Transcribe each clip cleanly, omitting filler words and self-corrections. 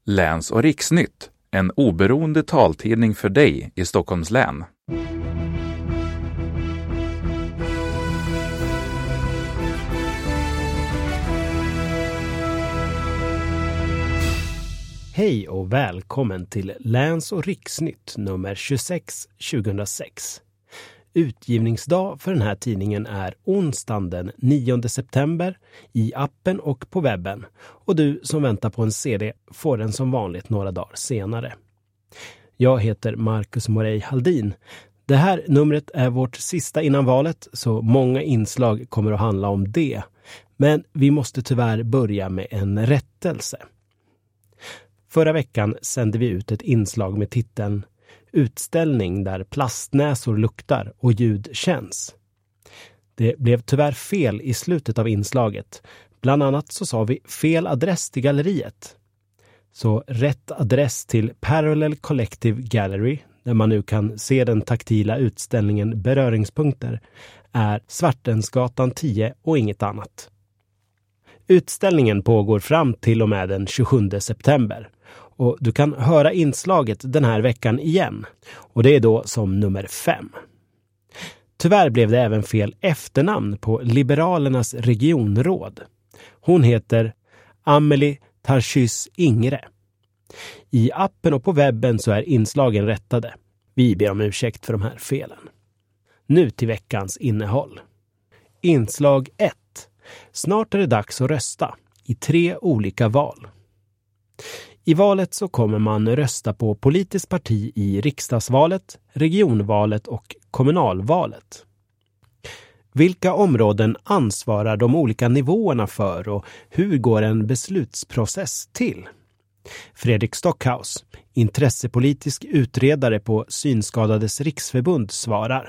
Läns- och riksnytt, en oberoende taltidning för dig i Stockholms län. Hej och välkommen till Läns- och riksnytt nummer 26 2006. Utgivningsdag för den här tidningen är onsdagen den 9 september i appen och på webben. Och du som väntar på en CD får den som vanligt några dagar senare. Jag heter Marcus Morey Haldin. Det här numret är vårt sista innan valet, så många inslag kommer att handla om det. Men vi måste tyvärr börja med en rättelse. Förra veckan sände vi ut ett inslag med titeln Utställning där plastnäsor luktar och ljud känns. Det blev tyvärr fel i slutet av inslaget. Bland annat så sa vi fel adress till galleriet. Så rätt adress till Parallel Collective Gallery, där man nu kan se den taktila utställningen Beröringspunkter, är Svartensgatan 10 och inget annat. Utställningen pågår fram till och med den 27 september. Och du kan höra inslaget den här veckan igen. Och det är då som nummer 5. Tyvärr blev det även fel efternamn på Liberalernas regionråd. Hon heter Amelie Tarschys Ingre. I appen och på webben så är inslagen rättade. Vi ber om ursäkt för de här felen. Nu till veckans innehåll. Inslag 1. Snart är det dags att rösta i 3 olika val. I valet så kommer man rösta på politiskt parti i riksdagsvalet, regionvalet och kommunalvalet. Vilka områden ansvarar de olika nivåerna för och hur går en beslutsprocess till? Fredrik Stockhaus, intressepolitisk utredare på Synskadades riksförbund, svarar.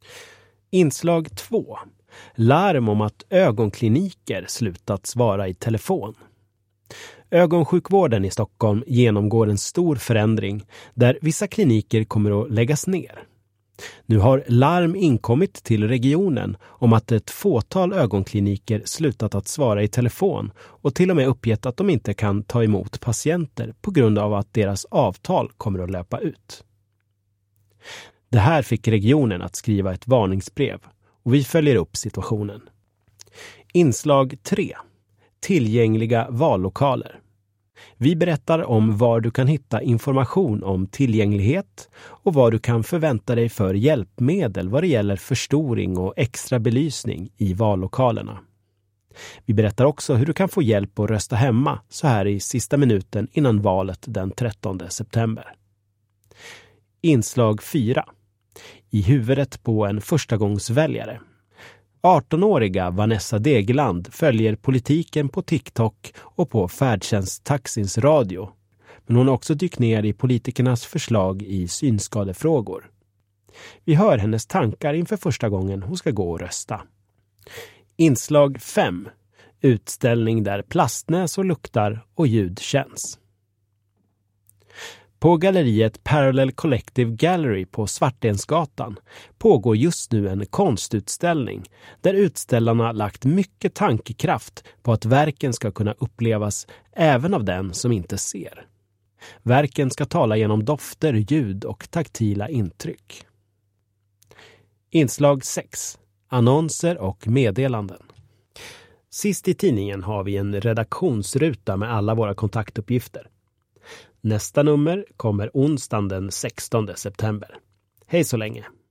Inslag 2. Larm om att ögonkliniker slutat svara i telefon. Ögonsjukvården i Stockholm genomgår en stor förändring där vissa kliniker kommer att läggas ner. Nu har larm inkommit till regionen om att ett fåtal ögonkliniker slutat att svara i telefon och till och med uppgett att de inte kan ta emot patienter på grund av att deras avtal kommer att löpa ut. Det här fick regionen att skriva ett varningsbrev och vi följer upp situationen. Inslag 3. Tillgängliga vallokaler. Vi berättar om var du kan hitta information om tillgänglighet och vad du kan förvänta dig för hjälpmedel vad det gäller förstoring och extra belysning i vallokalerna. Vi berättar också hur du kan få hjälp att rösta hemma så här i sista minuten innan valet den 13 september. Inslag 4. I huvudet på en förstagångsväljare. 18-åriga Vanessa Degeland följer politiken på TikTok och på färdtjänsttaxins radio. Men hon har också dykt ner i politikernas förslag i synskadefrågor. Vi hör hennes tankar inför första gången hon ska gå och rösta. Inslag 5. Utställning där plastnäsor luktar och ljud känns. På galleriet Parallel Collective Gallery på Svartensgatan pågår just nu en konstutställning där utställarna lagt mycket tankekraft på att verken ska kunna upplevas även av den som inte ser. Verken ska tala genom dofter, ljud och taktila intryck. Inslag 6. Annonser och meddelanden. Sist i tidningen har vi en redaktionsruta med alla våra kontaktuppgifter. Nästa nummer kommer onsdagen den 16 september. Hej så länge!